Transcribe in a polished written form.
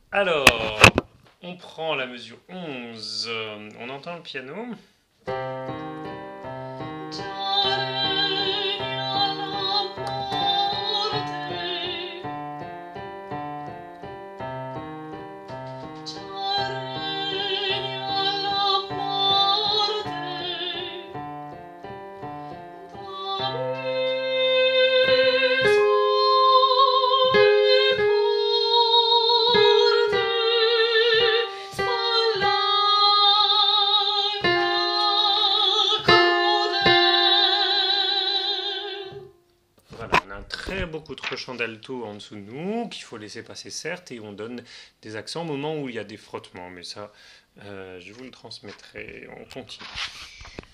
Alors, on prend la mesure 11. On entend le piano. Voilà, on a un très beau contre-champ d'alto en dessous de nous, qu'il faut laisser passer certes, et on donne des accents au moment où il y a des frottements. Mais ça, je vous le transmettrai. On continue.